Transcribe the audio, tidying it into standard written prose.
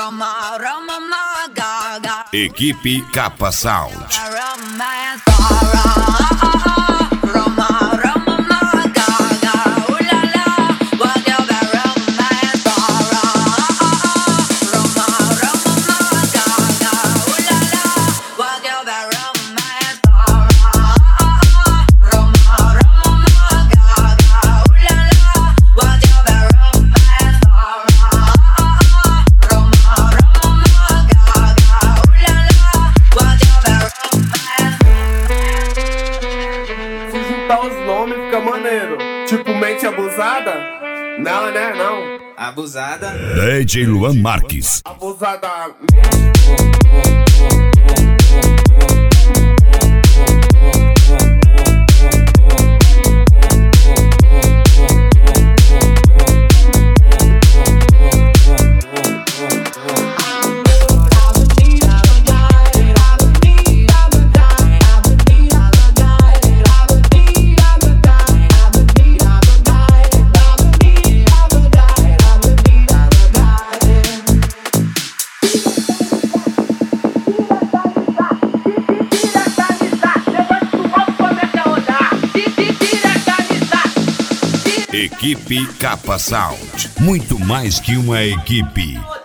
Equipe Capa Sound. Os nomes fica maneiro. Tipo mente abusada? Não, né? Não. Abusada. DJ Luan Marques. Abusada. Equipe Capa Sound. Muito mais que uma equipe.